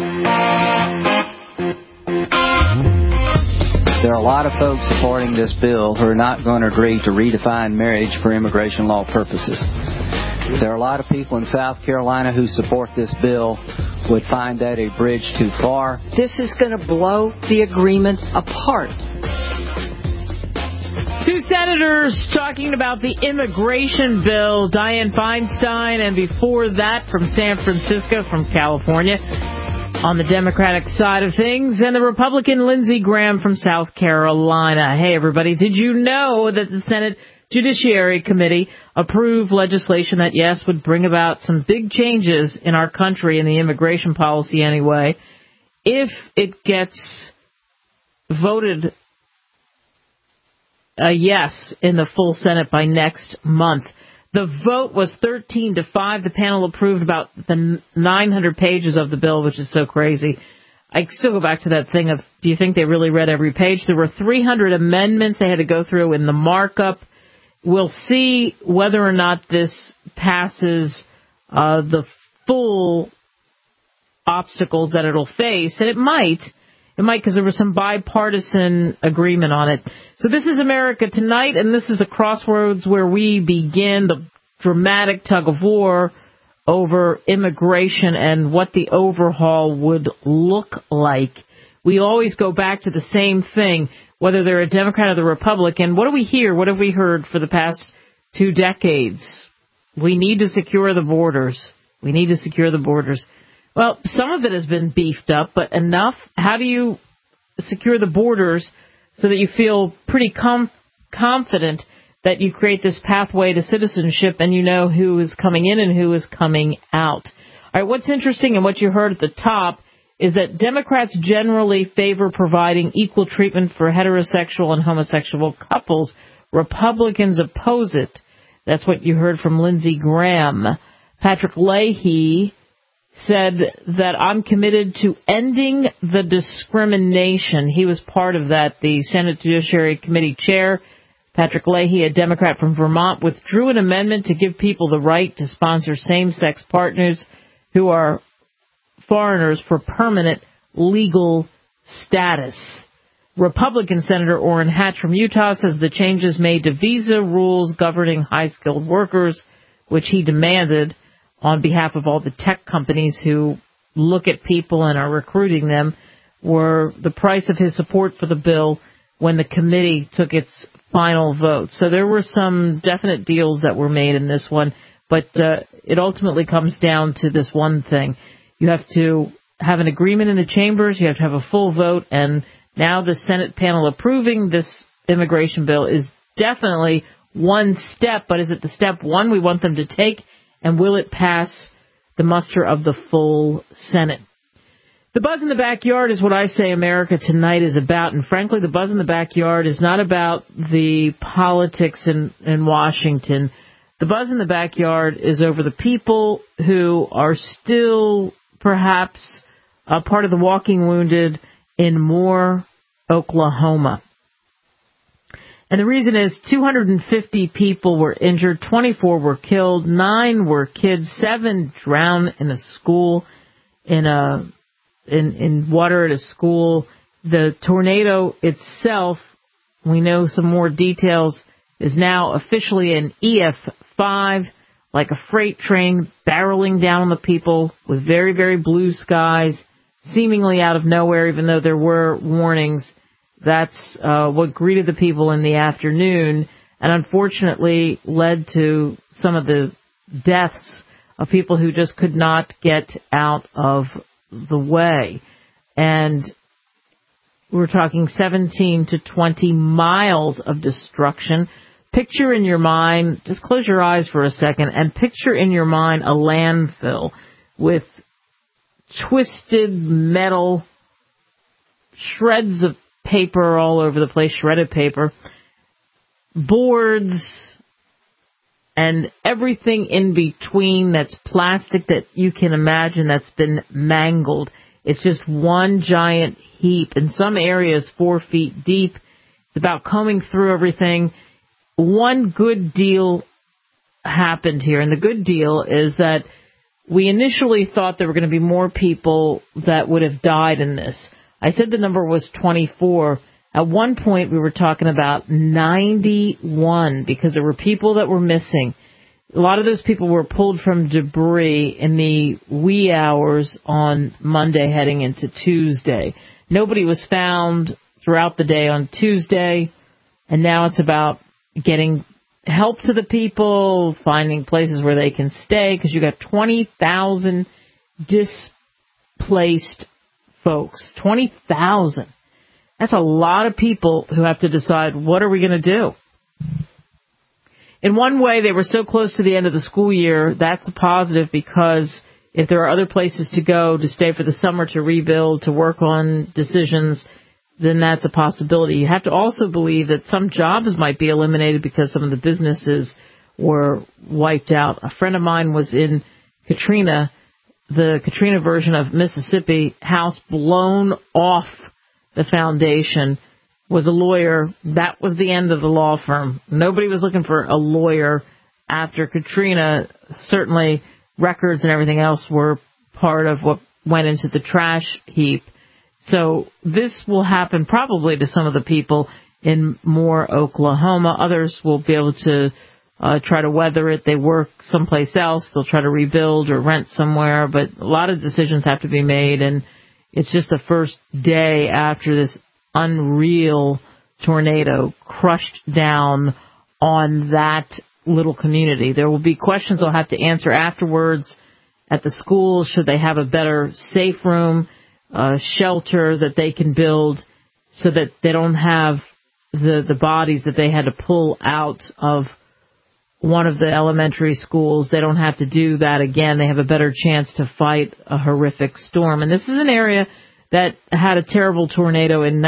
There are a lot of folks supporting this bill who are not going to agree to redefine marriage for immigration law purposes. There are a lot of people in South Carolina who support this bill would find that a bridge too far. This is going to blow the agreement apart. Two senators talking about the immigration bill, Dianne Feinstein, and before that from San Francisco, from California, on the Democratic side of things, and the Republican Lindsey Graham from South Carolina. Hey, everybody, did you know that the Senate Judiciary Committee approved legislation that, yes, would bring about some big changes in our country in the immigration policy anyway, if it gets voted a yes in the full Senate by next month? The vote was 13-5. The panel approved about the 900 pages of the bill, which is so crazy. I still go back to that thing of, do you think they really read every page? There were 300 amendments they had to go through in the markup. We'll see whether or not this passes the full obstacles that it'll face, and it might. It might, because there was some bipartisan agreement on it. So this is America Tonight, and this is the crossroads where we begin the dramatic tug of war over immigration and what the overhaul would look like. We always go back to the same thing, whether they're a Democrat or the Republican. What do we hear? What have we heard for the past 2 decades? We need to secure the borders. We need to secure the borders. Well, some of it has been beefed up, but enough? How do you secure the borders so that you feel pretty confident that you create this pathway to citizenship and you know who is coming in and who is coming out? All right, what's interesting and what you heard at the top is that Democrats generally favor providing equal treatment for heterosexual and homosexual couples. Republicans oppose it. That's what you heard from Lindsey Graham. Patrick Leahy said that I'm committed to ending the discrimination. He was part of that. The Senate Judiciary Committee chair, Patrick Leahy, a Democrat from Vermont, withdrew an amendment to give people the right to sponsor same-sex partners who are foreigners for permanent legal status. Republican Senator Orrin Hatch from Utah says the changes made to visa rules governing high-skilled workers, which he demanded on behalf of all the tech companies who look at people and are recruiting them, were the price of his support for the bill when the committee took its final vote. So there were some definite deals that were made in this one, but it ultimately comes down to this one thing. You have to have an agreement in the chambers, you have to have a full vote, and now the Senate panel approving this immigration bill is definitely one step, but is it the step one we want them to take? And will it pass the muster of the full Senate? The buzz in the backyard is what I say America Tonight is about. And frankly, the buzz in the backyard is not about the politics in Washington. The buzz in the backyard is over the people who are still perhaps a part of the walking wounded in Moore, Oklahoma. And the reason is 250 people were injured, 24 were killed, 9 were kids, 7 drowned in a school, in water at a school. The tornado itself, we know some more details, is now officially an EF5, like a freight train barreling down on the people with very, very blue skies, seemingly out of nowhere, even though there were warnings. That's what greeted the people in the afternoon and unfortunately led to some of the deaths of people who just could not get out of the way. And we're talking 17 to 20 miles of destruction. Picture in your mind, just close your eyes for a second, and picture in your mind a landfill with twisted metal, shreds of paper all over the place, shredded paper, boards, and everything in between that's plastic that you can imagine that's been mangled. It's just one giant heap. In some areas, 4 feet deep. It's about combing through everything. One good deal happened here, and the good deal is that we initially thought there were going to be more people that would have died in this. I said the number was 24. At one point, we were talking about 91 because there were people that were missing. A lot of those people were pulled from debris in the wee hours on Monday heading into Tuesday. Nobody was found throughout the day on Tuesday, and now it's about getting help to the people, finding places where they can stay, because you got 20,000 displaced folks. 20,000. That's a lot of people who have to decide, what are we going to do? In one way, they were so close to the end of the school year, that's a positive, because if there are other places to go, to stay for the summer, to rebuild, to work on decisions, then that's a possibility. You have to also believe that some jobs might be eliminated because some of the businesses were wiped out. A friend of mine was in Katrina, the Katrina version of Mississippi, house blown off the foundation, was a lawyer. That was the end of the law firm. Nobody was looking for a lawyer after Katrina. Certainly records and everything else were part of what went into the trash heap. So this will happen probably to some of the people in Moore, Oklahoma. Others will be able to try to weather it. They work someplace else. They'll try to rebuild or rent somewhere. But a lot of decisions have to be made, and it's just the first day after this unreal tornado crushed down on that little community. There will be questions they'll have to answer afterwards at the schools. Should they have a better safe room, shelter that they can build so that they don't have the bodies that they had to pull out of one of the elementary schools? They don't have to do that again. They have a better chance to fight a horrific storm. And this is an area that had a terrible tornado in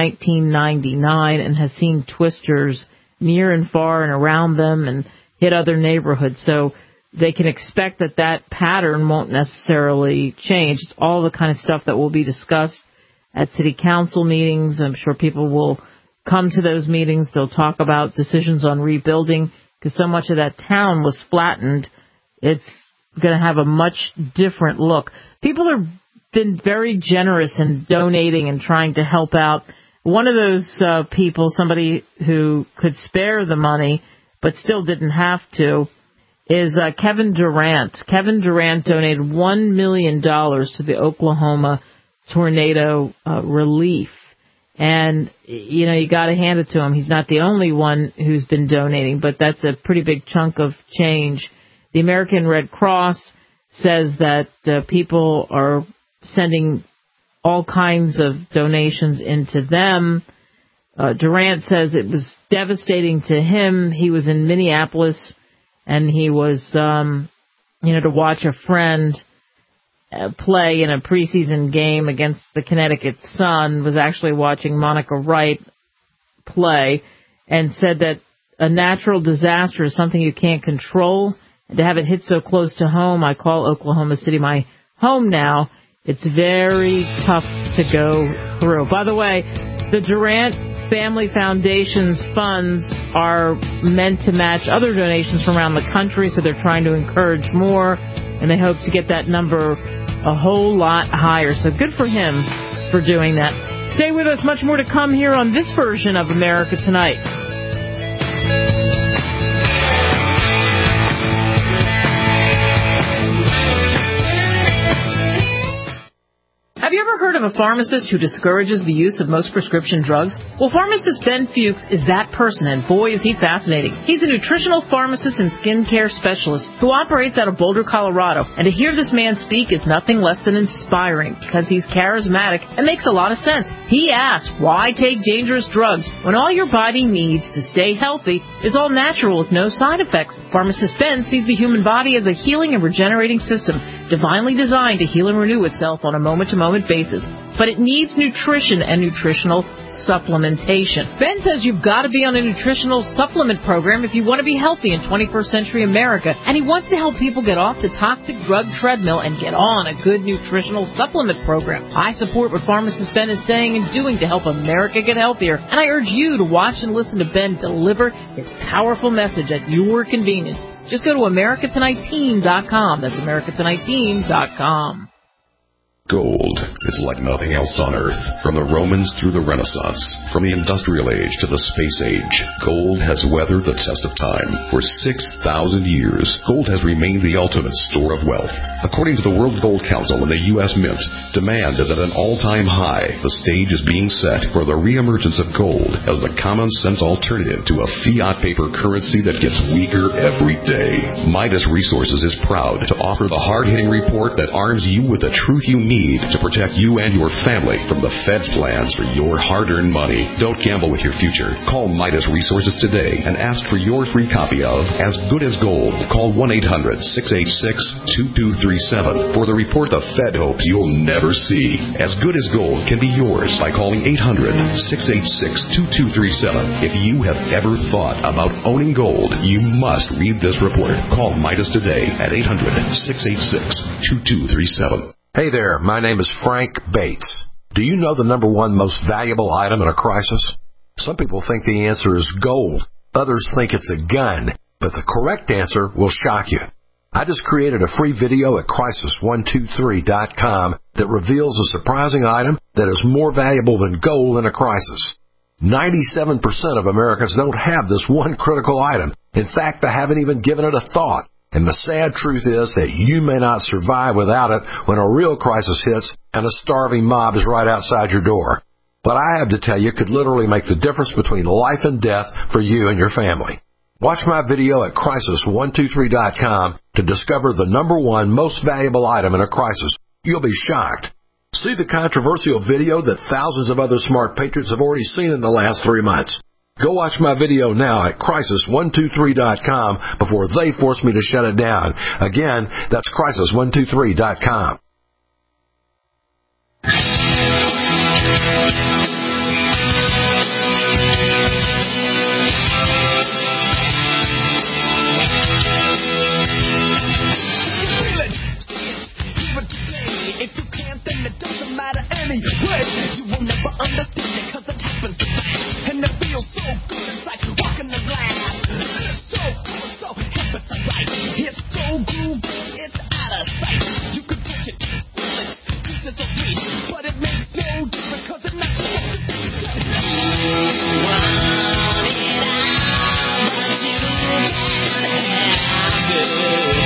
1999 and has seen twisters near and far and around them and hit other neighborhoods. So they can expect that that pattern won't necessarily change. It's all the kind of stuff that will be discussed at city council meetings. I'm sure people will come to those meetings. They'll talk about decisions on rebuilding, because so much of that town was flattened. It's going to have a much different look. People have been very generous in donating and trying to help out. One of those people, somebody who could spare the money but still didn't have to, is Kevin Durant. Kevin Durant donated $1 million to the Oklahoma tornado relief. And, you know, you got to hand it to him. He's not the only one who's been donating, but that's a pretty big chunk of change. The American Red Cross says that people are sending all kinds of donations into them. Durant says it was devastating to him. He was in Minneapolis, and he was, to watch a friend play in a preseason game against the Connecticut Sun, was actually watching Monica Wright play, and said that a natural disaster is something you can't control. And to have it hit so close to home, I call Oklahoma City my home now. It's very tough to go through. By the way, the Durant Family Foundation's funds are meant to match other donations from around the country, so they're trying to encourage more, and they hope to get that number a whole lot higher. So good for him for doing that. Stay with us. Much more to come here on this version of America Tonight. Have you ever heard of a pharmacist who discourages the use of most prescription drugs? Well, pharmacist Ben Fuchs is that person, and boy, is he fascinating. He's a nutritional pharmacist and skincare specialist who operates out of Boulder, Colorado. And to hear this man speak is nothing less than inspiring, because he's charismatic and makes a lot of sense. He asks, why take dangerous drugs when all your body needs to stay healthy is all natural with no side effects? Pharmacist Ben sees the human body as a healing and regenerating system, divinely designed to heal and renew itself on a moment-to-moment moment basis, but it needs nutrition and nutritional supplementation. Ben says you've got to be on a nutritional supplement program if you want to be healthy in 21st century America, and he wants to help people get off the toxic drug treadmill and get on a good nutritional supplement program. I support what pharmacist Ben is saying and doing to help America get healthier, and I urge you to watch and listen to Ben deliver his powerful message at your convenience. Just go to AmericaTonightTeam.com. That's AmericaTonightTeam.com. Gold is like nothing else on Earth. From the Romans through the Renaissance, from the Industrial Age to the Space Age, gold has weathered the test of time. For 6,000 years, gold has remained the ultimate store of wealth. According to the World Gold Council and the U.S. Mint, demand is at an all-time high. The stage is being set for the reemergence of gold as the common-sense alternative to a fiat paper currency that gets weaker every day. Midas Resources is proud to offer the hard-hitting report that arms you with the truth you need to protect you and your family from the Fed's plans for your hard-earned money. Don't gamble with your future. Call Midas Resources today and ask for your free copy of As Good as Gold. Call 1-800-686-2237 for the report the Fed hopes you'll never see. As Good as Gold can be yours by calling 800-686-2237. If you have ever thought about owning gold, you must read this report. Call Midas today at 800-686-2237. Hey there, my name is Frank Bates. Do you know the number one most valuable item in a crisis? Some people think the answer is gold. Others think it's a gun. But the correct answer will shock you. I just created a free video at Crisis123.com that reveals a surprising item that is more valuable than gold in a crisis. 97% of Americans don't have this one critical item. In fact, they haven't even given it a thought. And the sad truth is that you may not survive without it when a real crisis hits and a starving mob is right outside your door. What I have to tell you could literally make the difference between life and death for you and your family. Watch my video at Crisis123.com to discover the number one most valuable item in a crisis. You'll be shocked. See the controversial video that thousands of other smart patriots have already seen in the last 3 months. Go watch my video now at Crisis123.com before they force me to shut it down. Again, that's Crisis123.com. If you can't, then it doesn't matter anyway. You will never understand it because it happens to me. And it feels so good, it's like walking the glass. It's so cool, so hip, it's alright. It's so groovy, it's out of sight. You can touch it, feel it, pieces of reach. But it makes no difference because it's not supposed to be. Want it all, but you can't have it.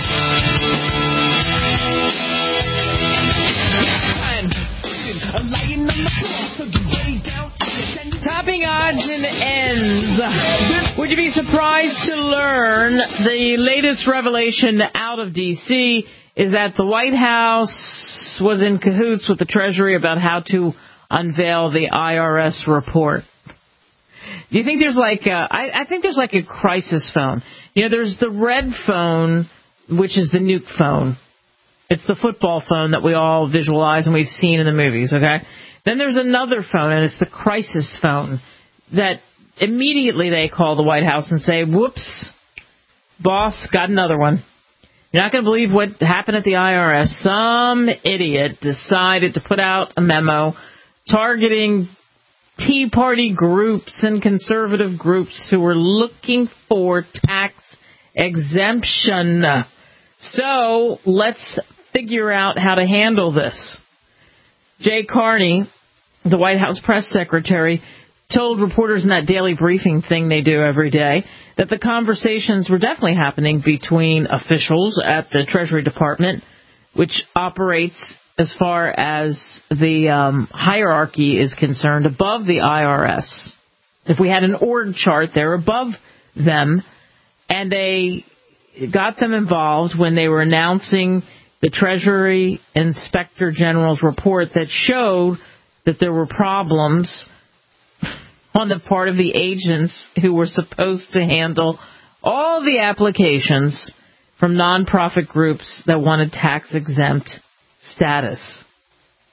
Topping odds and ends. Would you be surprised to learn the latest revelation out of D.C. is that the White House was in cahoots with the Treasury about how to unveil the IRS report? Do you think there's I think there's like a crisis phone. You know, there's the red phone, which is the nuke phone. It's the football phone that we all visualize and we've seen in the movies, okay? Then there's another phone, and it's the crisis phone that immediately they call the White House and say, whoops, boss, got another one. You're not going to believe what happened at the IRS. Some idiot decided to put out a memo targeting Tea Party groups and conservative groups who were looking for tax exemption. So let's figure out how to handle this. Jay Carney, the White House press secretary, told reporters in that daily briefing thing they do every day that the conversations were definitely happening between officials at the Treasury Department, which operates, as far as the hierarchy is concerned, above the IRS. If we had an org chart, they're above them, and they got them involved when they were announcing the Treasury Inspector General's report that showed that there were problems on the part of the agents who were supposed to handle all the applications from nonprofit groups that wanted tax-exempt status.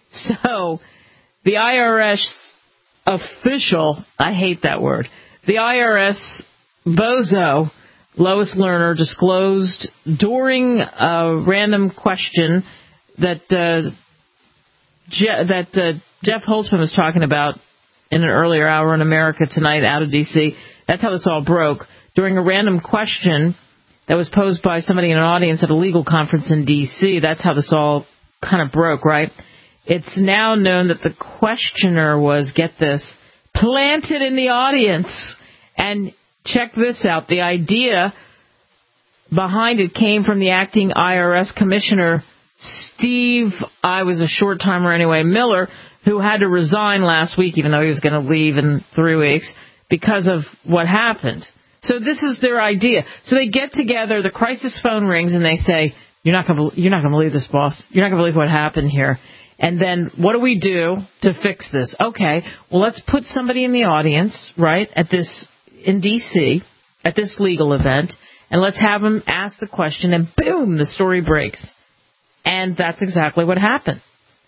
So the IRS official, I hate that word, the IRS bozo, Lois Lerner, disclosed during a random question that Jeff Holtzman was talking about in an earlier hour in America Tonight out of D.C. That's how this all broke. During a random question that was posed by somebody in an audience at a legal conference in D.C., that's how this all kind of broke, right? It's now known that the questioner was, get this, planted in the audience. And check this out. The idea behind it came from the acting IRS commissioner, Steve, I was a short-timer anyway, Miller, who had to resign last week, even though he was going to leave in 3 weeks, because of what happened. So this is their idea. So they get together, the crisis phone rings, and they say, you're not going to believe this, boss. You're not going to believe what happened here. And then what do we do to fix this? Okay, well, let's put somebody in the audience, right, in D.C., at this legal event, and let's have them ask the question, and boom, the story breaks. And that's exactly what happened.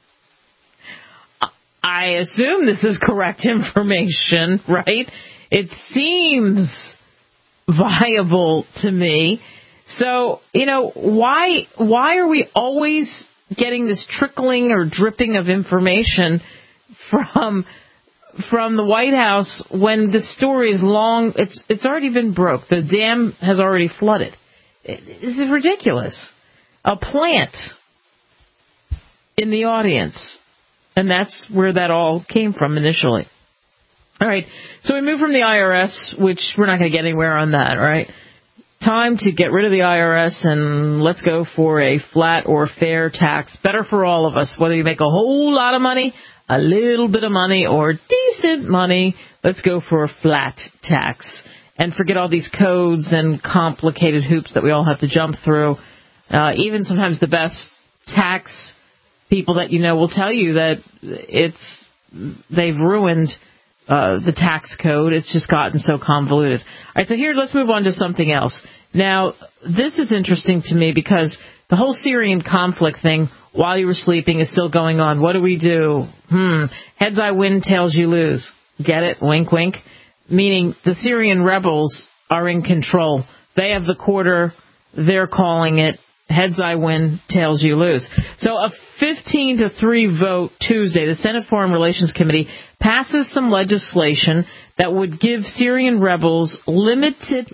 I assume this is correct information, right? It seems viable to me. So, why are we always getting this trickling or dripping of information from the White House when the story is long? It's already been broke. The dam has already flooded. This is ridiculous. A plant in the audience. And that's where that all came from initially. All right. So we move from the IRS, which we're not going to get anywhere on that, right? Time to get rid of the IRS and let's go for a flat or fair tax. Better for all of us. Whether you make a whole lot of money, a little bit of money, or decent money, let's go for a flat tax. And forget all these codes and complicated hoops that we all have to jump through. Even sometimes the best tax people that will tell you that they've ruined the tax code. It's just gotten so convoluted. All right, so here, let's move on to something else. Now, this is interesting to me because the whole Syrian conflict thing, while you were sleeping, is still going on. What do we do? Heads I win, tails you lose. Get it? Wink, wink. Meaning the Syrian rebels are in control. They have the quarter. They're calling it. Heads I win, tails you lose. So a 15-3 vote Tuesday, the Senate Foreign Relations Committee passes some legislation that would give Syrian rebels limited,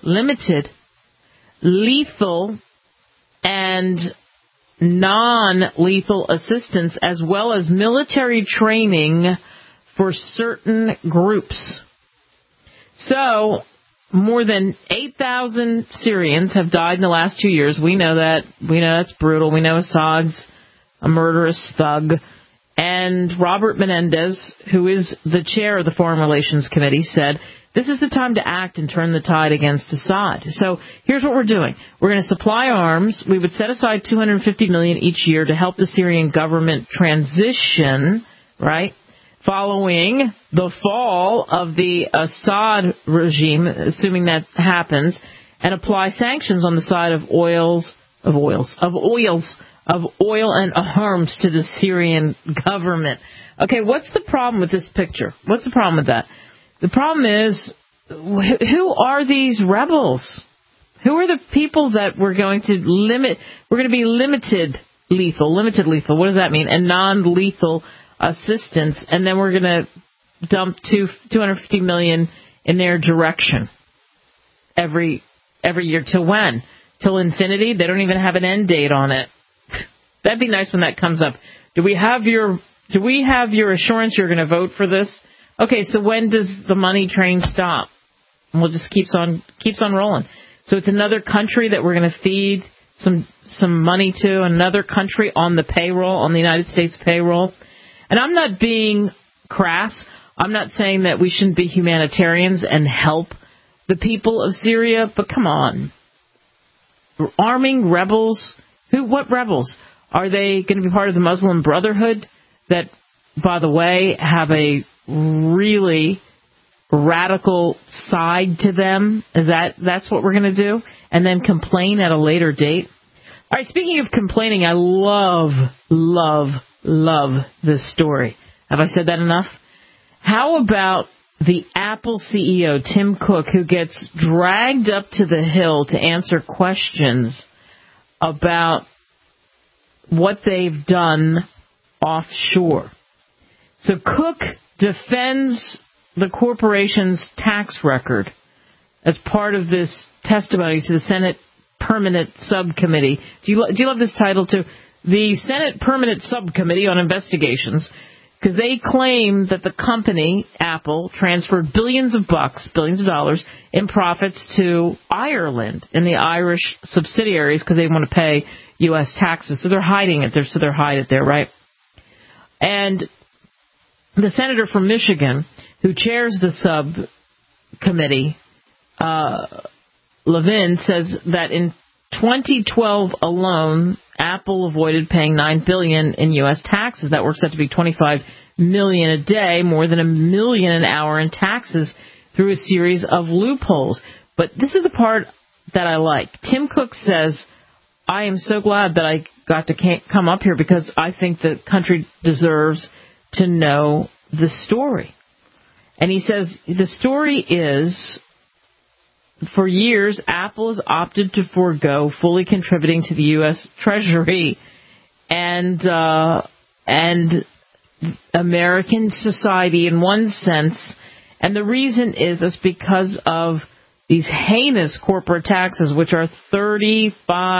lethal, and non-lethal assistance, as well as military training for certain groups. So more than 8,000 Syrians have died in the last 2 years. We know that. We know that's brutal. We know Assad's a murderous thug. And Robert Menendez, who is the chair of the Foreign Relations Committee, said, this is the time to act and turn the tide against Assad. So here's what we're doing. We're going to supply arms. We would set aside $250 million each year to help the Syrian government transition, right, following the fall of the Assad regime, assuming that happens, and apply sanctions on the side of oil and arms to the Syrian government. Okay, what's the problem with this picture? What's the problem with that? The problem is, who are these rebels? Who are the people that we're going to limit? We're going to be limited lethal. What does that mean? And non-lethal assistance, and then we're going to dump $250 million in their direction every year. Till when? Till infinity? They don't even have an end date on it. That'd be nice when that comes up. Do we have your assurance you're going to vote for this? Okay, so when does the money train stop? And we'll just keeps on rolling. So it's another country that we're going to feed some money to, another country on the payroll, on the United States payroll. And I'm not being crass. I'm not saying that we shouldn't be humanitarians and help the people of Syria, but come on. Arming rebels? What rebels? Are they going to be part of the Muslim Brotherhood that, by the way, have a really radical side to them? That's what we're going to do? And then complain at a later date? All right, speaking of complaining, I love love this story. Have I said that enough? How about the Apple CEO, Tim Cook, who gets dragged up to the Hill to answer questions about what they've done offshore? So Cook defends the corporation's tax record as part of this testimony to the Senate Permanent Subcommittee. Do you love this title, too? The Senate Permanent Subcommittee on Investigations, because they claim that the company, Apple, transferred billions of dollars in profits to Ireland and the Irish subsidiaries because they want to pay U.S. taxes. So they're hiding it there, so they're hide it there, right? And the senator from Michigan, who chairs the subcommittee, Levin, says that in 2012 alone, Apple avoided paying $9 billion in U.S. taxes. That works out to be $25 million a day, more than $1 million an hour in taxes through a series of loopholes. But this is the part that I like. Tim Cook says, I am so glad that I got to come up here because I think the country deserves to know the story. And he says the story is, for years, Apple has opted to forego fully contributing to the U.S. Treasury and American society in one sense. And the reason is because of these heinous corporate taxes, which are 35%.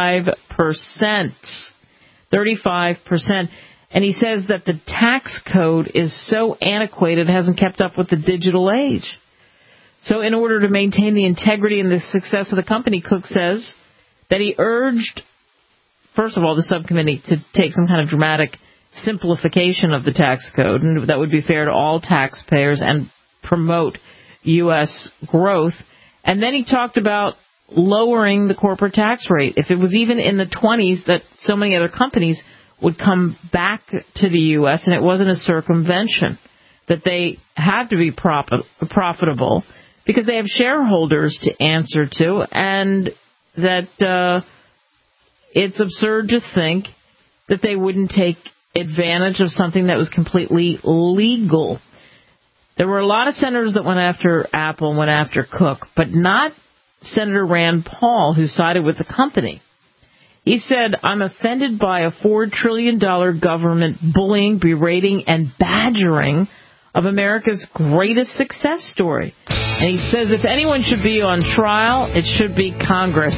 35%. And he says that the tax code is so antiquated, it hasn't kept up with the digital age. So in order to maintain the integrity and the success of the company, Cook says that he urged, first of all, the subcommittee to take some kind of dramatic simplification of the tax code, and that would be fair to all taxpayers and promote U.S. growth. And then he talked about lowering the corporate tax rate. If it was even in the 20s, that so many other companies would come back to the U.S., and it wasn't a circumvention, that they have to be profitable because they have shareholders to answer to, and that it's absurd to think that they wouldn't take advantage of something that was completely legal. There were a lot of senators that went after Apple and went after Cook, but not Senator Rand Paul, who sided with the company. He said, I'm offended by a $4 trillion government bullying, berating, and badgering of America's greatest success story. And he says if anyone should be on trial, it should be Congress.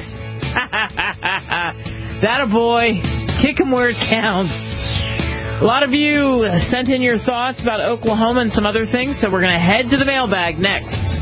That a boy. Kick him where it counts. A lot of you sent in your thoughts about Oklahoma and some other things, so we're going to head to the mailbag next.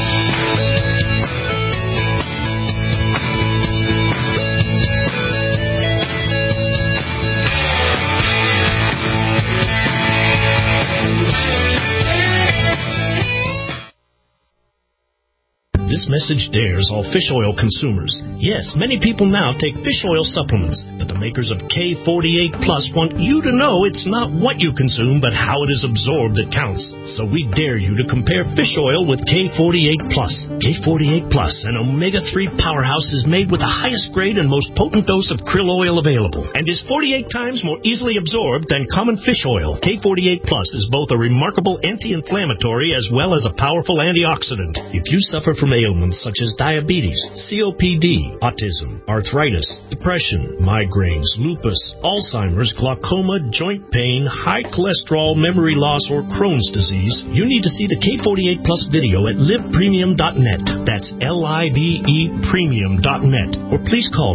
This message dares all fish oil consumers. Yes, many people now take fish oil supplements, but the makers of K48 Plus want you to know it's not what you consume, but how it is absorbed that counts. So we dare you to compare fish oil with K48 Plus. K48 Plus, an omega-3 powerhouse, is made with the highest grade and most potent dose of krill oil available, and is 48 times more easily absorbed than common fish oil. K48 Plus is both a remarkable anti-inflammatory as well as a powerful antioxidant. If you suffer from ailments such as diabetes, COPD, autism, arthritis, depression, migraines, lupus, Alzheimer's, glaucoma, joint pain, high cholesterol, memory loss, or Crohn's disease, you need to see the K48 Plus video at livepremium.net. That's LIVE premium.net. Or please call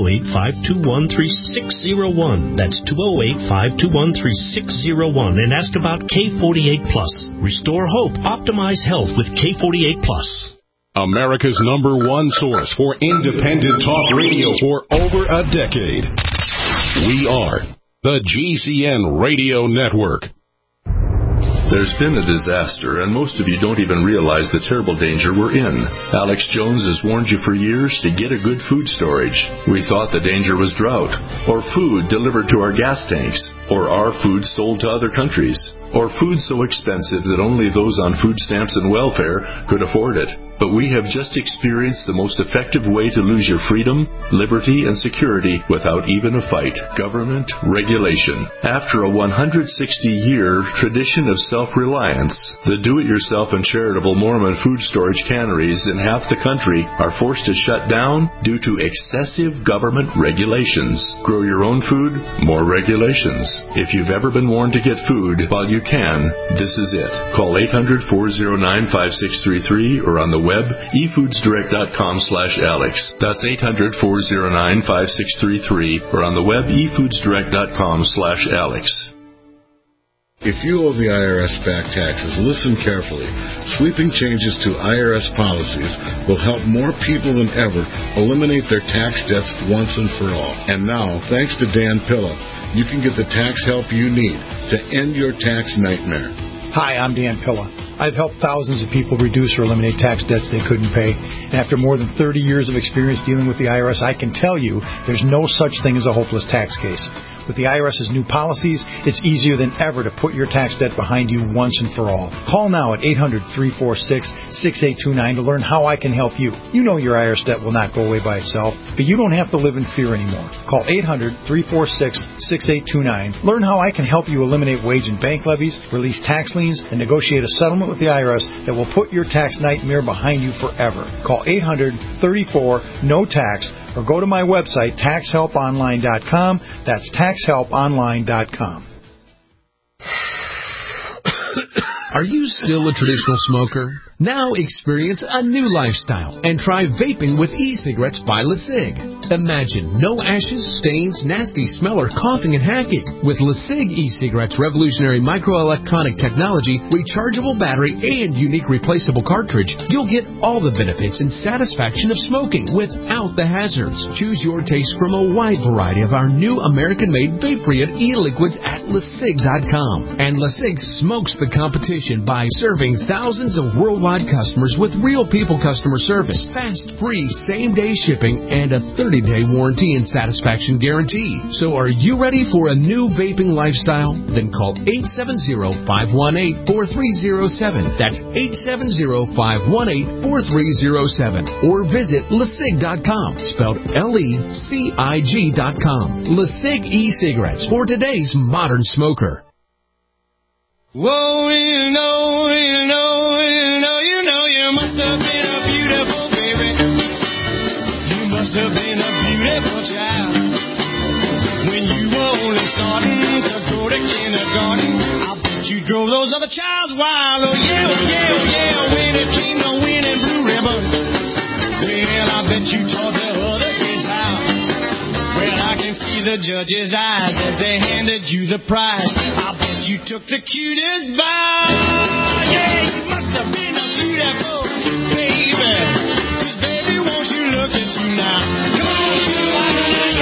208-521-3601. That's 208-521-3601 and ask about K48 Plus. Restore hope, optimize health with K48 Plus. America's #1 source for independent talk radio for over a decade. We are the GCN Radio Network. There's been a disaster, and most of you don't even realize the terrible danger we're in. Alex Jones has warned you for years to get a good food storage. We thought the danger was drought, or food delivered to our gas tanks, or our food sold to other countries, or food so expensive that only those on food stamps and welfare could afford it. but we have just experienced the most effective way to lose your freedom, liberty, and security without even a fight: government regulation. After a 160-year tradition of self-reliance, the do-it-yourself and charitable Mormon food storage canneries in half the country are forced to shut down due to excessive government regulations. Grow your own food, more regulations. If you've ever been warned to get food while you can, this is it. Call 800-409-5633 or on the web, efoodsdirect.com/Alex. That's 800-409-5633 or on the web, efoodsdirect.com/Alex. If you owe the IRS back taxes, listen carefully. Sweeping changes to IRS policies will help more people than ever eliminate their tax debts once and for all. And now, thanks to Dan Pilla, you can get the tax help you need to end your tax nightmare. Hi, I'm Dan Pilla. I've helped thousands of people reduce or eliminate tax debts they couldn't pay. And after more than 30 years of experience dealing with the IRS, I can tell you there's no such thing as a hopeless tax case. With the IRS's new policies, it's easier than ever to put your tax debt behind you once and for all. Call now at 800-346-6829 to learn how I can help you. You know your IRS debt will not go away by itself, but you don't have to live in fear anymore. Call 800-346-6829. Learn how I can help you eliminate wage and bank levies, release tax liens, and negotiate a settlement with the IRS that will put your tax nightmare behind you forever. Call 800-34-NO-TAX or go to my website, taxhelponline.com. That's taxhelponline.com. Are you still a traditional smoker? Now experience a new lifestyle and try vaping with e-cigarettes by LeSig. Imagine no ashes, stains, nasty smell, or coughing and hacking. With LeSig e-cigarettes' revolutionary microelectronic technology, rechargeable battery, and unique replaceable cartridge, you'll get all the benefits and satisfaction of smoking without the hazards. Choose your taste from a wide variety of our new American-made vape-free e-liquids at LeSig.com. And LeSig smokes the competition by serving thousands of worldwide customers with real people customer service, fast, free, same-day shipping, and a 30-day warranty and satisfaction guarantee. So are you ready for a new vaping lifestyle? Then call 870-518-4307. That's 870-518-4307. Or visit LeSig.com, spelled LECIG.com. LeSig e-cigarettes for today's modern smoker. Whoa, you must have been a beautiful baby. You must have been a beautiful child. When you were only starting to go to kindergarten, I bet you drove those other childs wild. Oh yeah, oh yeah, oh yeah, when it came to winning blue ribbon. Well, I bet you taught the other kids how. Well, I can see the judge's eyes as they handed you the prize. I bet you took the cutest bow. Yeah, you must have been a beautiful baby. 'Cause baby, won't you look at you now? Come on, you like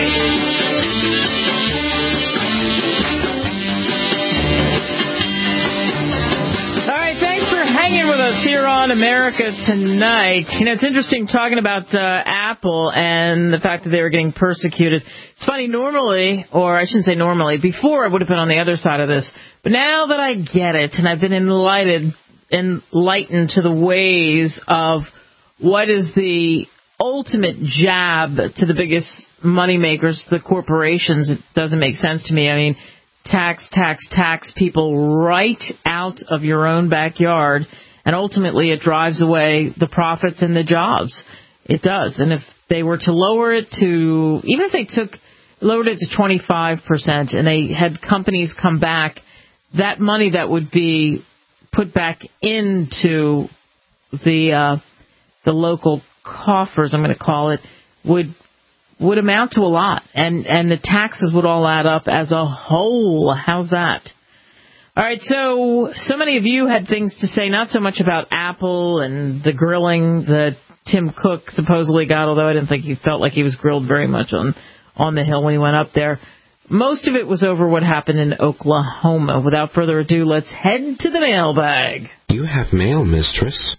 All right, thanks for hanging with us here on America Tonight. You know, it's interesting talking about Apple and the fact that they were getting persecuted. It's funny, normally, or I shouldn't say normally, before I would have been on the other side of this. But now that I get it, and I've been enlightened to the ways of what is the ultimate jab to the biggest moneymakers, the corporations, it doesn't make sense to me. I mean, tax people right out of your own backyard, and ultimately it drives away the profits and the jobs. It does. And if they were to lower it to, even if they lowered it to 25% and they had companies come back, that money that would be put back into the local coffers, I'm going to call it, would amount to a lot, and the taxes would all add up as a whole. How's that? All right, so many of you had things to say, not so much about Apple and the grilling that Tim Cook supposedly got, although I didn't think he felt like he was grilled very much on the Hill when he went up there. Most of it was over what happened in Oklahoma. Without further ado, let's head to the mailbag. You have mail, mistress.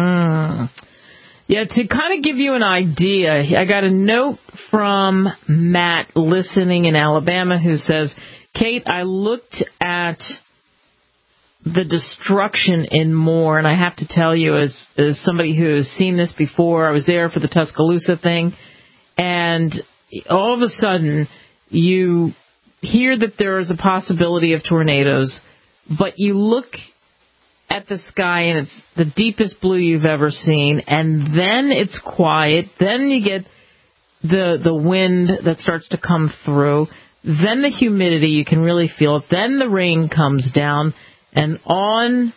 Yeah, to kind of give you an idea, I got a note from Matt listening in Alabama who says, Kate, I looked at the destruction in Moore, and I have to tell you, as somebody who has seen this before, I was there for the Tuscaloosa thing, and all of a sudden you hear that there is a possibility of tornadoes, but you look at the sky and it's the deepest blue you've ever seen, and then it's quiet, then you get the wind that starts to come through, then the humidity, you can really feel it, then the rain comes down, and on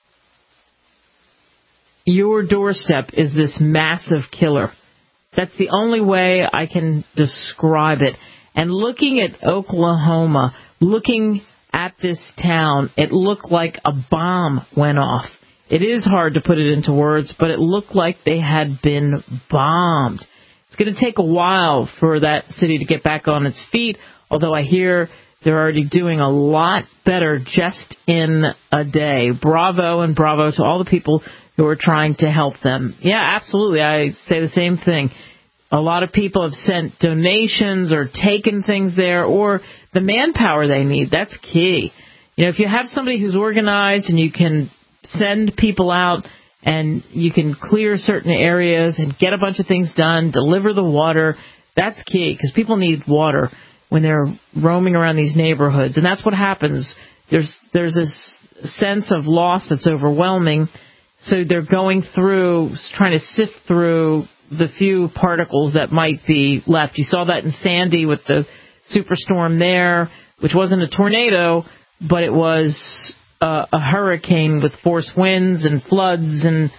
your doorstep is this massive killer. That's the only way I can describe it. And looking at Oklahoma, looking at this town, it looked like a bomb went off. It is hard to put it into words, but it looked like they had been bombed. It's going to take a while for that city to get back on its feet, although I hear they're already doing a lot better just in a day. Bravo, and bravo to all the people who are trying to help them. Yeah, absolutely. I say the same thing. A lot of people have sent donations or taken things there, or the manpower they need. That's key. You know, if you have somebody who's organized and you can send people out and you can clear certain areas and get a bunch of things done, deliver the water, that's key, because people need water when they're roaming around these neighborhoods. And that's what happens. There's this sense of loss that's overwhelming, so they're going through, trying to sift through the few particles that might be left. You saw that in Sandy with the superstorm there, which wasn't a tornado, but it was a hurricane with force winds and floods and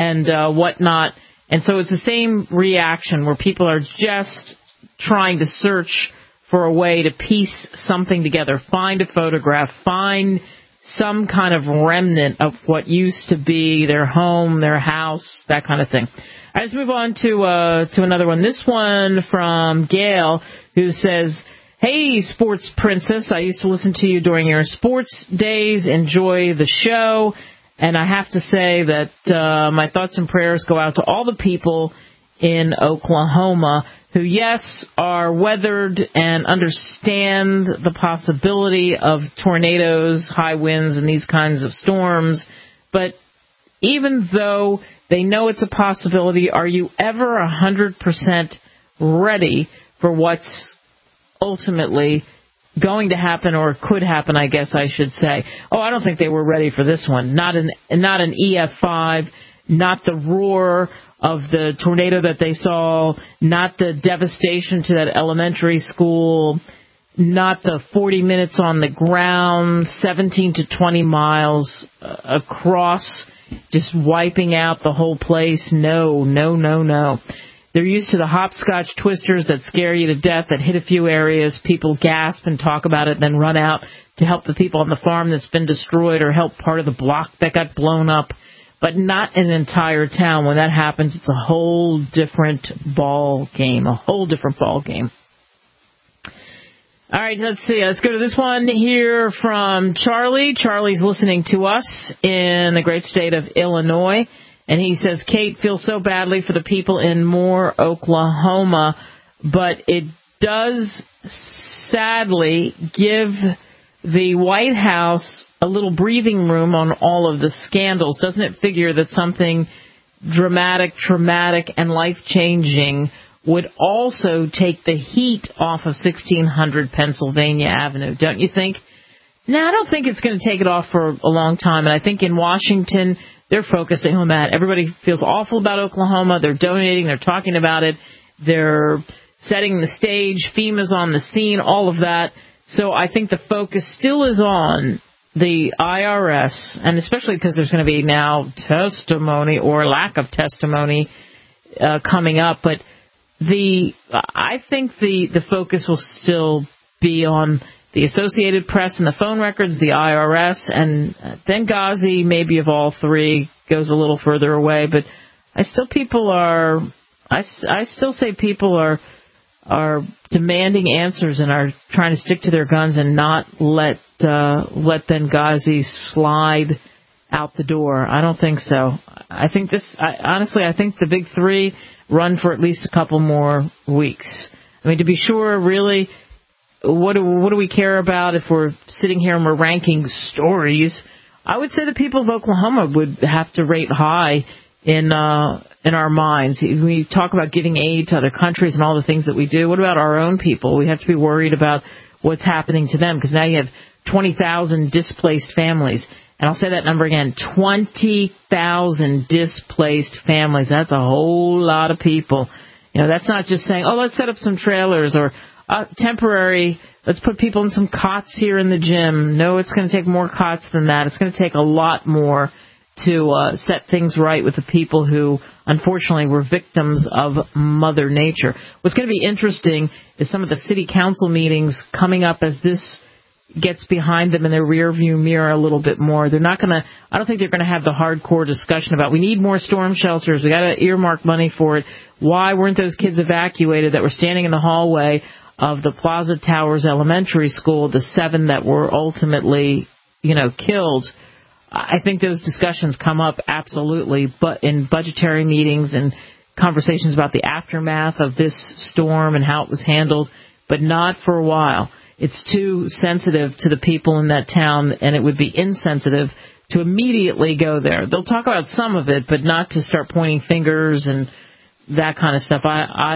whatnot. And so it's the same reaction where people are just trying to search for a way to piece something together, find a photograph, find some kind of remnant of what used to be their home, their house, that kind of thing. Let's move on to another one. This one from Gail, who says, "Hey, Sports Princess, I used to listen to you during your sports days. Enjoy the show. And I have to say that my thoughts and prayers go out to all the people in Oklahoma who, yes, are weathered and understand the possibility of tornadoes, high winds, and these kinds of storms. But even though they know it's a possibility, are you ever 100% ready for what's ultimately going to happen, or could happen, I guess I should say? Oh, I don't think they were ready for this one. Not an EF5, not the roar of the tornado that they saw, not the devastation to that elementary school, not the 40 minutes on the ground, 17 to 20 miles across, just wiping out the whole place. No. They're used to the hopscotch twisters that scare you to death, that hit a few areas, people gasp and talk about it, then run out to help the people on the farm that's been destroyed or help part of the block that got blown up. But not an entire town. When that happens, it's a whole different ball game, All right, let's see. Let's go to this one here from Charlie. Charlie's listening to us in the great state of Illinois. And he says, Kate feels so badly for the people in Moore, Oklahoma, but it does sadly give the White House a little breathing room on all of the scandals. Doesn't it figure that something dramatic, traumatic, and life-changing would also take the heat off of 1600 Pennsylvania Avenue? Don't you think? No, I don't think it's going to take it off for a long time. And I think in Washington, they're focusing on that. Everybody feels awful about Oklahoma. They're donating. They're talking about it. They're setting the stage. FEMA's on the scene, all of that. So I think the focus still is on the IRS, and especially because there's going to be now testimony or lack of testimony coming up. But I think the focus will still be on the Associated Press and the phone records, the IRS, and Benghazi, maybe of all three, goes a little further away. But I still say people are demanding answers and are trying to stick to their guns and not let Benghazi slide out the door. I don't think so. I think I think the big three run for at least a couple more weeks. I mean, to be sure, really, what do we care about if we're sitting here and we're ranking stories I would say the people of Oklahoma would have to rate high in our minds. We talk about giving aid to other countries and all the things that we do. What about our own people? We have to be worried about what's happening to them, because now you have 20,000 displaced families. And I'll say that number again, 20,000 displaced families. That's a whole lot of people. That's not just saying, let's set up some trailers or temporary, let's put people in some cots here in the gym. No, it's going to take more cots than that. It's going to take a lot more to set things right with the people who, unfortunately, were victims of Mother Nature. What's going to be interesting is some of the city council meetings coming up as this gets behind them in their rearview mirror a little bit more. I don't think they're going to have the hardcore discussion about, we need more storm shelters, we got to earmark money for it. Why weren't those kids evacuated that were standing in the hallway of the Plaza Towers Elementary School, the 7 that were ultimately, killed? I think those discussions come up absolutely, but in budgetary meetings and conversations about the aftermath of this storm and how it was handled, but not for a while. It's too sensitive to the people in that town, and it would be insensitive to immediately go there. They'll talk about some of it, but not to start pointing fingers and that kind of stuff. I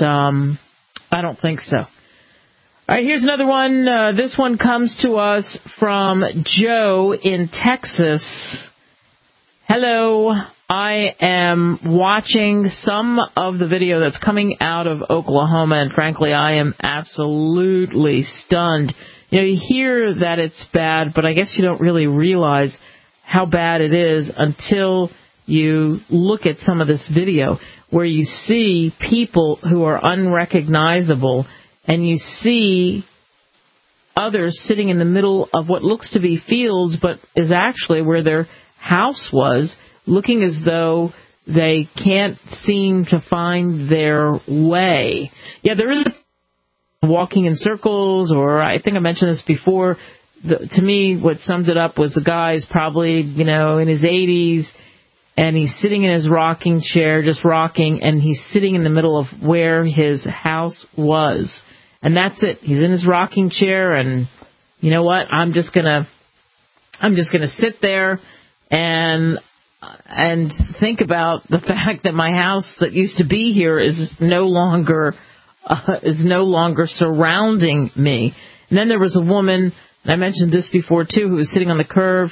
don't think so. All right, here's another one. This one comes to us from Joe in Texas. Hello. I am watching some of the video that's coming out of Oklahoma, and frankly, I am absolutely stunned. You hear that it's bad, but I guess you don't really realize how bad it is until you look at some of this video where you see people who are unrecognizable, and you see others sitting in the middle of what looks to be fields, but is actually where their house was, looking as though they can't seem to find their way. Yeah, there is walking in circles, or I think I mentioned this before. To me, what sums it up was the guy's probably, in his 80s, and he's sitting in his rocking chair, just rocking, and he's sitting in the middle of where his house was. And that's it. He's in his rocking chair, and you know what? I'm just gonna sit there and think about the fact that my house that used to be here is no longer surrounding me. And then there was a woman, and I mentioned this before too, who was sitting on the curb,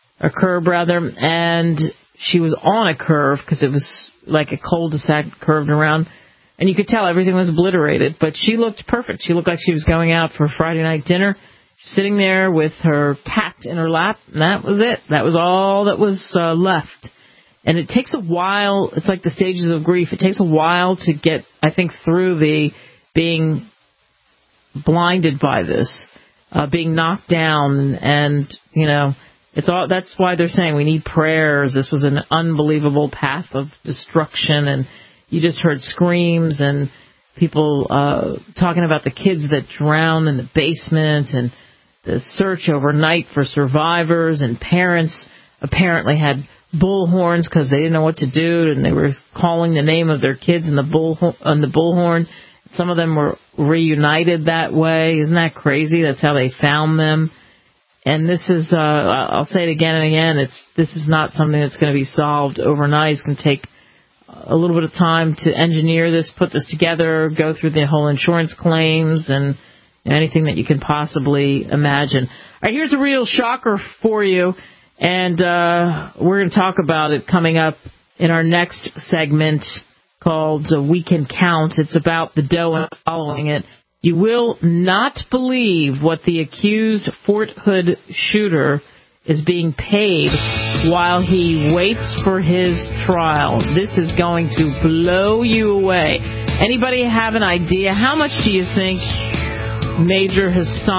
and she was on a curve because it was like a cul-de-sac curved around, and you could tell everything was obliterated, but she looked perfect. She looked like she was going out for Friday night dinner, sitting there with her cat in her lap, and that was it. That was all that was left. And it takes a while. It's like the stages of grief. It takes a while to get, I think, through the being blinded by this, being knocked down, and it's all. That's why they're saying we need prayers. This was an unbelievable path of destruction, and you just heard screams and people talking about the kids that drowned in the basement, and the search overnight for survivors, and parents apparently had bullhorns because they didn't know what to do, and they were calling the name of their kids on the bullhorn. Some of them were reunited that way. Isn't that crazy? That's how they found them. And this is, I'll say it again and again, this is not something that's going to be solved overnight. It's going to take a little bit of time to engineer this, put this together, go through the whole insurance claims and anything that you can possibly imagine. All right, here's a real shocker for you, and we're going to talk about it coming up in our next segment called We Can Count. It's about the dough and following it. You will not believe what the accused Fort Hood shooter is being paid while he waits for his trial. This is going to blow you away. Anybody have an idea? How much do you think Major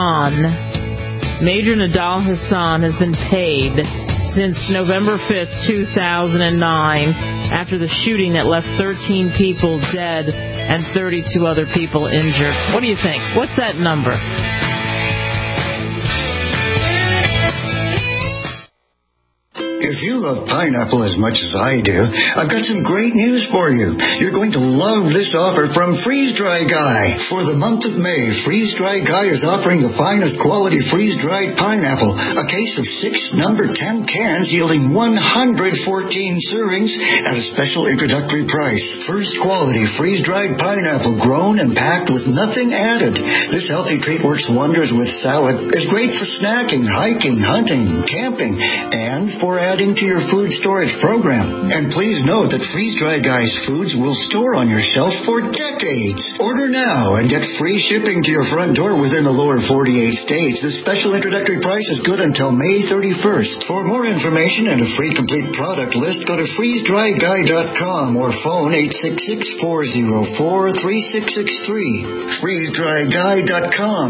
Nidal Hasan has been paid since November 5th, 2009, after the shooting that left 13 people dead and 32 other people injured? What do you think? What's that number? If you love pineapple as much as I do, I've got some great news for you. You're going to love this offer from Freeze Dry Guy. For the month of May, Freeze Dry Guy is offering the finest quality freeze-dried pineapple, a case of 6 number 10 cans yielding 114 servings at a special introductory price. First quality freeze-dried pineapple grown and packed with nothing added. This healthy treat works wonders with salad. It's great for snacking, hiking, hunting, camping, and for adding to your food storage program. And please note that Freeze Dry Guy's foods will store on your shelf for decades. Order now and get free shipping to your front door within the lower 48 states. This special introductory price is good until May 31st. For more information and a free complete product list, go to freezedryguy.com or phone 866-404-3663. freezedryguy.com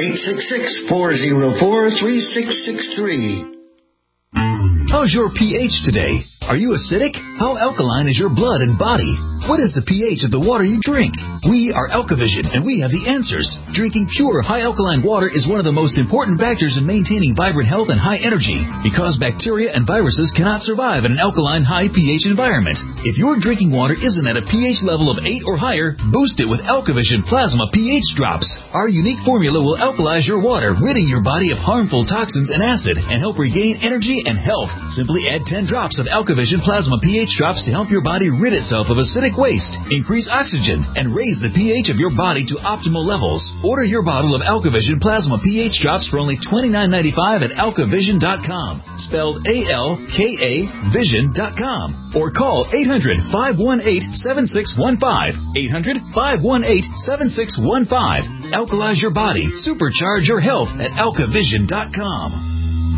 866-404-3663. How's your pH today? Are you acidic? How alkaline is your blood and body? What is the pH of the water you drink? We are Alkavision, and we have the answers. Drinking pure, high-alkaline water is one of the most important factors in maintaining vibrant health and high energy, because bacteria and viruses cannot survive in an alkaline, high pH environment. If your drinking water isn't at a pH level of 8 or higher, boost it with Alkavision Plasma pH Drops. Our unique formula will alkalize your water, ridding your body of harmful toxins and acid, and help regain energy and health. Simply add 10 drops of Alkavision Plasma pH Drops to help your body rid itself of acidic waste, increase oxygen, and raise the pH of your body to optimal levels. Order your bottle of Alkavision Plasma pH Drops for only $29.95 at alkavision.com, spelled A-L-K-A vision.com, or call 800-518-7615, 800-518-7615. Alkalize your body, supercharge your health at alkavision.com.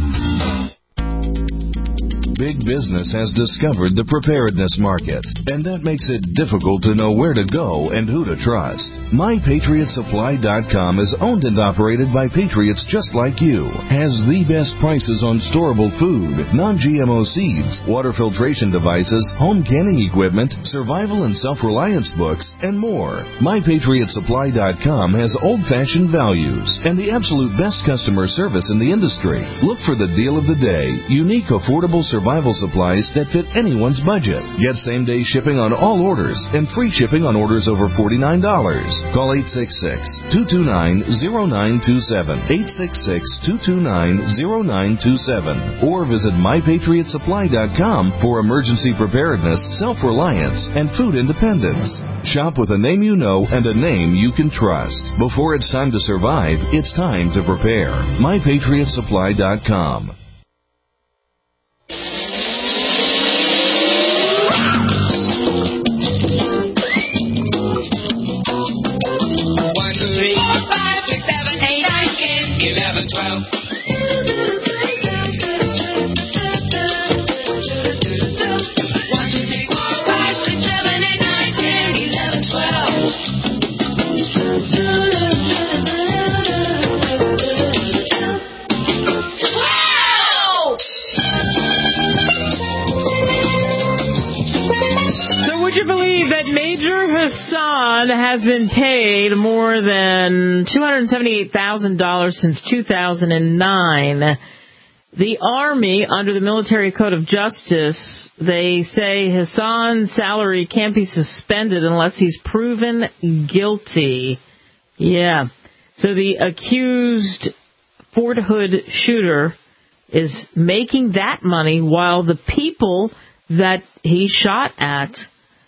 Big business has discovered the preparedness market, and that makes it difficult to know where to go and who to trust. MyPatriotSupply.com is owned and operated by patriots just like you, has the best prices on storable food, non-GMO seeds, water filtration devices, home canning equipment, survival and self-reliance books, and more. MyPatriotSupply.com has old-fashioned values and the absolute best customer service in the industry. Look for the deal of the day, unique, affordable survival supplies that fit anyone's budget. Get same-day shipping on all orders and free shipping on orders over $49. Call 866-229-0927, 866-229-0927, or visit MyPatriotSupply.com for emergency preparedness, self-reliance, and food independence. Shop with a name you know and a name you can trust. Before it's time to survive, it's time to prepare. MyPatriotSupply.com. Has been paid more than $278,000 since 2009. The Army, under the Military Code of Justice, they say Hassan's salary can't be suspended unless he's proven guilty. Yeah. So the accused Fort Hood shooter is making that money while the people that he shot at,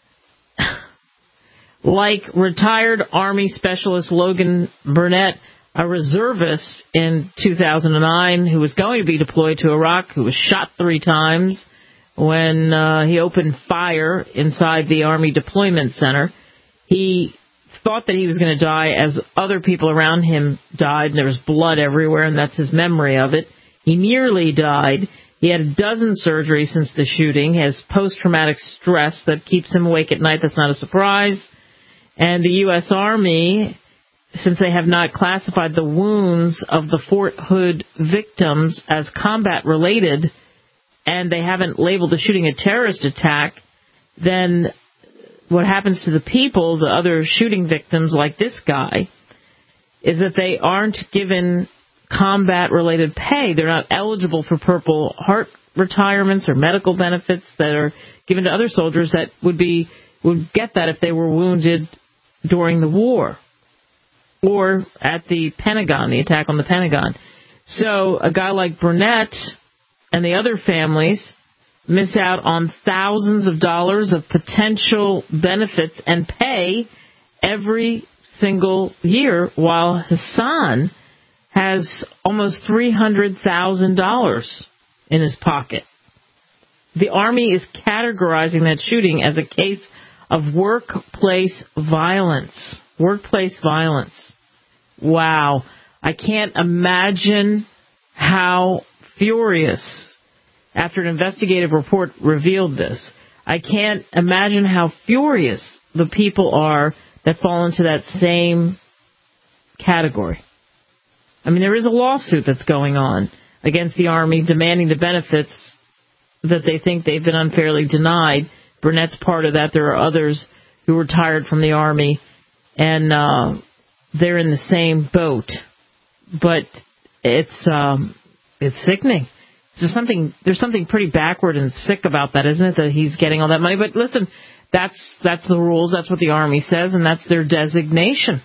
like retired Army Specialist Logan Burnett, a reservist in 2009 who was going to be deployed to Iraq, who was shot 3 times when he opened fire inside the Army Deployment Center. He thought that he was going to die as other people around him died, and there was blood everywhere, and that's his memory of it. He nearly died. He had 12 surgeries since the shooting. He has post-traumatic stress that keeps him awake at night. That's not a surprise. And the U.S. Army, since they have not classified the wounds of the Fort Hood victims as combat-related, and they haven't labeled the shooting a terrorist attack, then what happens to the people, the other shooting victims like this guy, is that they aren't given combat-related pay. They're not eligible for Purple Heart retirements or medical benefits that are given to other soldiers that would get that if they were wounded during the war or at the Pentagon, the attack on the Pentagon. So a guy like Burnett and the other families miss out on thousands of dollars of potential benefits and pay every single year, while Hassan has almost $300,000 in his pocket. The Army is categorizing that shooting as a case of workplace violence. Workplace violence. Wow. I can't imagine how furious, after an investigative report revealed this, I can't imagine how furious the people are that fall into that same category. I mean, there is a lawsuit that's going on against the Army demanding the benefits that they think they've been unfairly denied. Burnett's part of that. There are others who retired from the Army, and they're in the same boat. But it's sickening. There's something pretty backward and sick about that, isn't it? That he's getting all that money. But listen, that's the rules. That's what the Army says, and that's their designation.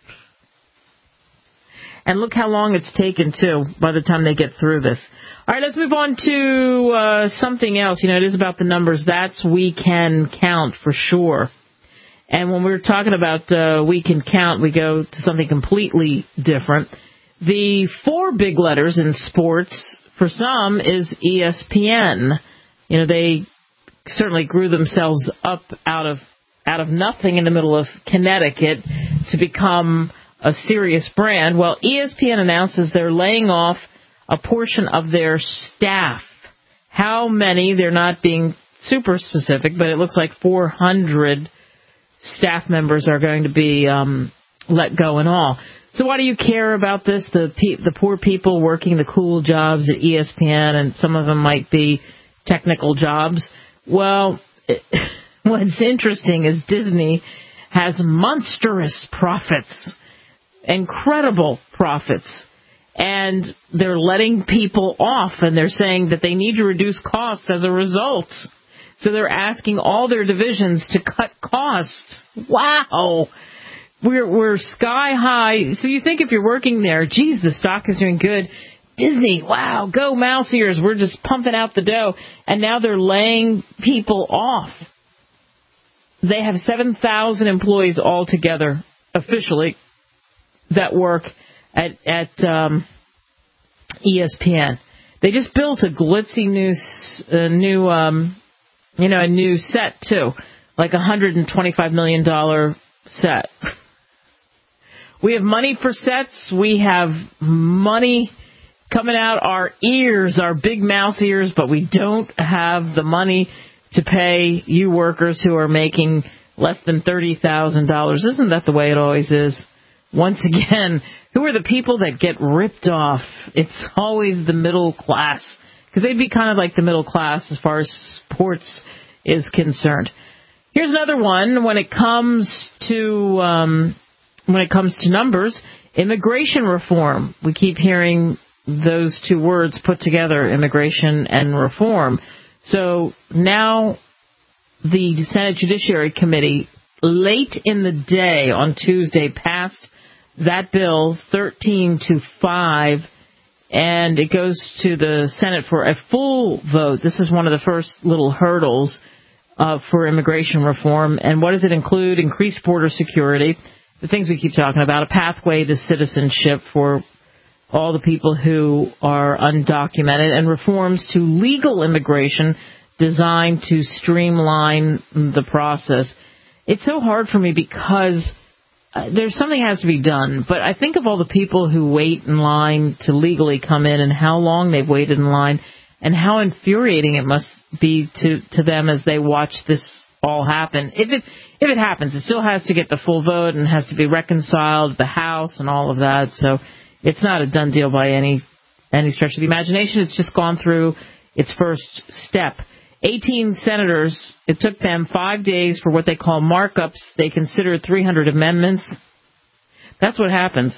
And look how long it's taken, too, by the time they get through this. All right, let's move on to something else. You know, it is about the numbers. That's We Can Count, for sure. And when we're talking about We Can Count, we go to something completely different. The 4 big letters in sports, for some, is ESPN. You know, they certainly grew themselves up out of nothing in the middle of Connecticut to become a serious brand. Well, ESPN announces they're laying off a portion of their staff. How many? They're not being super specific, but it looks like 400 staff members are going to be let go in all. So why do you care about this? The poor people working the cool jobs at ESPN, and some of them might be technical jobs. Well, what's interesting is Disney has monstrous profits. Incredible profits, and they're letting people off, and they're saying that they need to reduce costs as a result. So they're asking all their divisions to cut costs. Wow, we're sky high. So you think if you're working there, geez, the stock is doing good. Disney, wow, go mouse ears. We're just pumping out the dough, and now they're laying people off. They have 7,000 employees altogether, officially, that work at ESPN. They just built a glitzy new set too, like $125 million set. We have money for sets. We have money coming out our ears, our big mouse ears, but we don't have the money to pay you workers who are making less than $30,000. Isn't that the way it always is? Once again, who are the people that get ripped off? It's always the middle class, because they'd be kind of like the middle class as far as sports is concerned. Here's another one. When it comes to numbers, immigration reform. We keep hearing those 2 words put together, immigration and reform. So now the Senate Judiciary Committee, late in the day on Tuesday, passed that bill 13-5, and it goes to the Senate for a full vote. This is one of the first little hurdles for immigration reform. And what does it include? Increased border security, the things we keep talking about, a pathway to citizenship for all the people who are undocumented, and reforms to legal immigration designed to streamline the process. It's so hard for me because there's something has to be done, but I think of all the people who wait in line to legally come in and how long they've waited in line and how infuriating it must be to them as they watch this all happen. If it happens, it still has to get the full vote and has to be reconciled at the House and all of that. So it's not a done deal by any stretch of the imagination. It's just gone through its first step. 18 senators, it took them 5 days for what they call markups. They considered 300 amendments. That's what happens.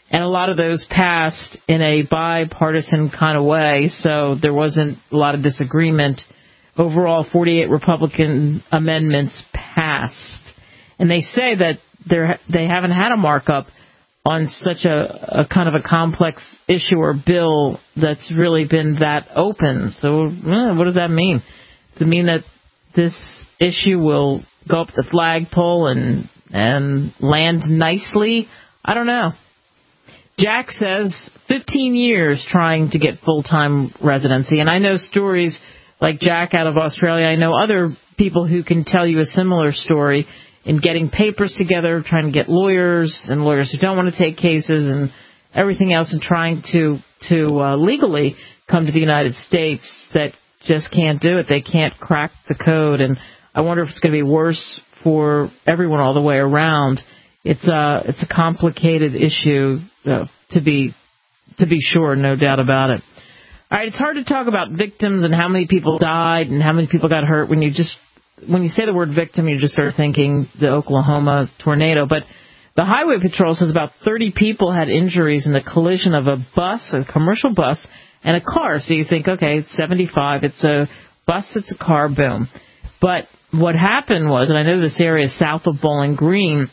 And a lot of those passed in a bipartisan kind of way, so there wasn't a lot of disagreement. Overall, 48 Republican amendments passed. And they say that they haven't had a markup on such a kind of a complex issue or bill that's really been that open. So what does that mean? Does it mean that this issue will go up the flagpole and land nicely? I don't know. Jack says 15 years trying to get full-time residency. And I know stories like Jack out of Australia. I know other people who can tell you a similar story in getting papers together, trying to get lawyers and lawyers who don't want to take cases and everything else, and trying to legally come to the United States that just can't do it. They can't crack the code. And I wonder if it's going to be worse for everyone all the way around. It's a complicated issue, to be sure, no doubt about it. All right, it's hard to talk about victims and how many people died and how many people got hurt when you say the word victim, you just start thinking the Oklahoma tornado. But the Highway Patrol says about 30 people had injuries in the collision of a bus, a commercial bus, and a car. So you think, okay, it's 75, it's a bus, it's a car, boom. But what happened was, and I know this area is south of Bowling Green,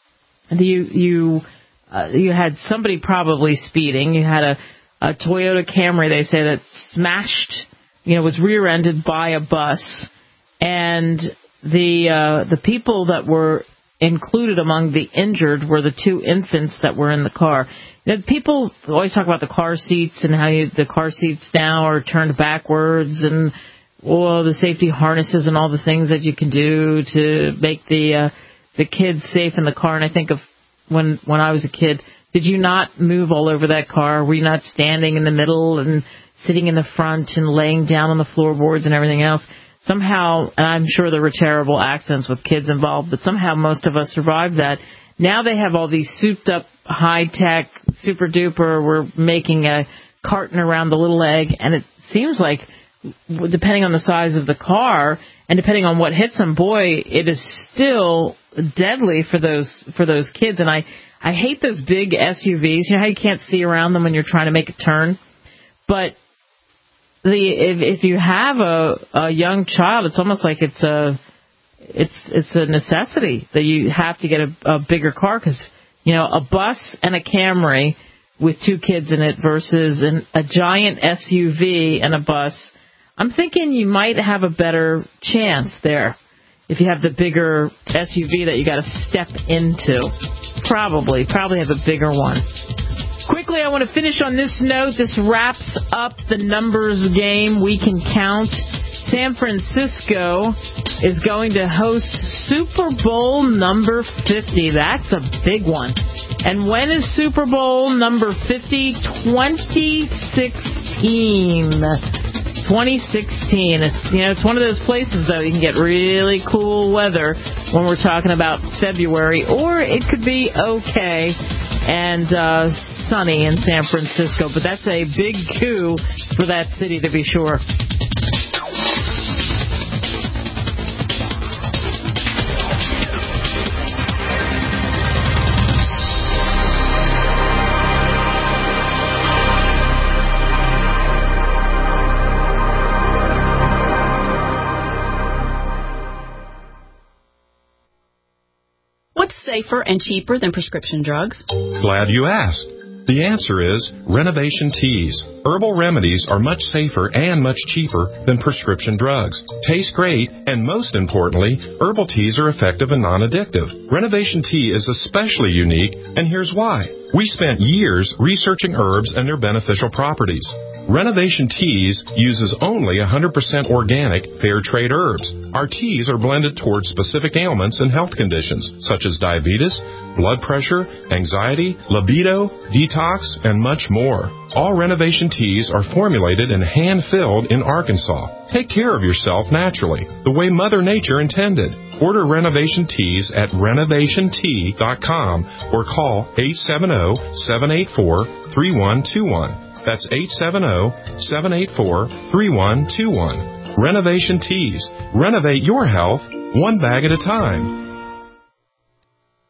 you had somebody probably speeding. You had a Toyota Camry, they say, that smashed, was rear-ended by a bus. And the people that were included among the injured were the two infants that were in the car. People always talk about the car seats and how the car seats now are turned backwards, and the safety harnesses and all the things that you can do to make the kids safe in the car. And I think of when I was a kid, did you not move all over that car? Were you not standing in the middle and sitting in the front and laying down on the floorboards and everything else? Somehow, and I'm sure there were terrible accidents with kids involved, but somehow most of us survived that. Now they have all these souped-up, high-tech, super-duper, we're making a carton around the little egg, and it seems like, depending on the size of the car and depending on what hits them, boy, it is still deadly for those kids. And I hate those big SUVs. You know how you can't see around them when you're trying to make a turn? But if you have a young child, it's almost like it's a necessity that you have to get a bigger car, because a bus and a Camry with two kids in it versus a giant SUV and a bus. I'm thinking you might have a better chance there if you have the bigger SUV that you got to step into. Probably have a bigger one. Quickly, I want to finish on this note. This wraps up the numbers game. We can count. San Francisco is going to host Super Bowl number 50. That's a big one. And when is Super Bowl number 50? 2016. 2016. It's one of those places, though, you can get really cool weather when we're talking about February, or it could be okay and sunny in San Francisco, but that's a big coup for that city, to be sure. Safer and cheaper than prescription drugs? Glad you asked. The answer is Renovation Teas. Herbal remedies are much safer and much cheaper than prescription drugs. Taste great, and most importantly, herbal teas are effective and non-addictive. Renovation Tea is especially unique, and here's why. We spent years researching herbs and their beneficial properties. Renovation Teas uses only 100% organic, fair trade herbs. Our teas are blended towards specific ailments and health conditions, such as diabetes, blood pressure, anxiety, libido, detox, and much more. All Renovation Teas are formulated and hand-filled in Arkansas. Take care of yourself naturally, the way Mother Nature intended. Order Renovation Teas at renovationtea.com or call 870-784-3121. That's 870-784-3121. Renovation Teas. Renovate your health one bag at a time.